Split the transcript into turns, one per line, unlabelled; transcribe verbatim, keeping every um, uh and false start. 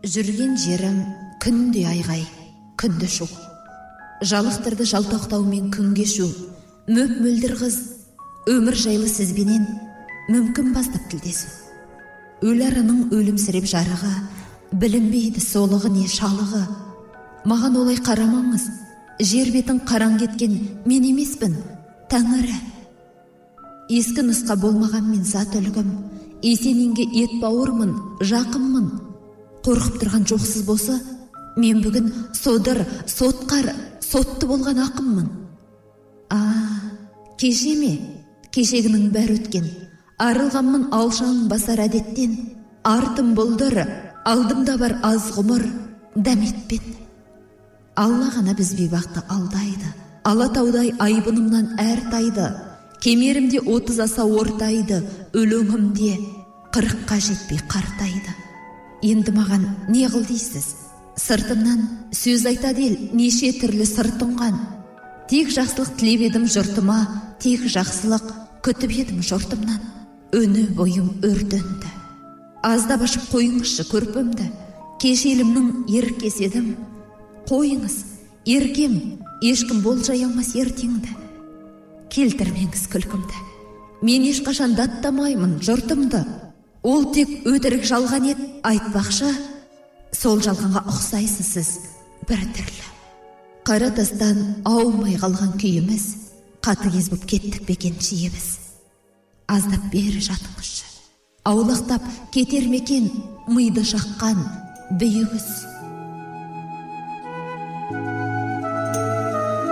Жүрген жерім күнде айғай, күнде шу. Жалықтырды жалтақтаумен күн кешу. Мөп-мөлдір қыз, өмір жайлы сізбенен мүмкін бастап тілдесу. Өларының өлімсіреп жарығы, білінбейді солығы не шалығы. Маған олай қарамаңыз, жер бетін қараң кеткен мен емеспін, Тәңірі. Ескі нұсқа болмаған мен зат үлгім, есенинге ет бауырмын, жақынмын. Қорқып тұрған жоқсыз болса, мен бүгін содыр, сотқар, сотты болған ақыммын. А, кеше ме? Кешегінің бәрі өткен. Арылғанмын алшаң басар әдеттен. Артым бұлдыр, алдымда бар аз ғұмыр, дәметпен. Алла ғана біз бейбақты алдайды. Алатаудай айбынымнан әр тайды. Кемерімде отыз аса ортайды, өлеңімде қырыққа жетпей қартайды. Енді маған не қыл дейсіз? Сыртымнан сөз айтады ел, неше түрлі сыр тұнған. Тек жақсылық тілеп едім жұртыма, тек жақсылық күтіп едім жұртымнан. Өні бойым өртенді. Аздап ашып қойыңызшы көрпімді, кешелімнің еркес едім. Қойыңыз, еркем, ешкім болжай алмас ертеңді. Келтірмеңіз күлкімді. Мен ешқашан даттамаймын жұртымды. Ол тек өтірік жалған ет, айтпақшы, сол жалғанға ұқсайсыз сіз бір түрлі. Қара тастан аумай қалған күйіміз, қатыгез боп кеттік бекен шиеміз. Аздап бері жатыңызшы. Аулақтап кетер мекен миды шаққан бейігіз.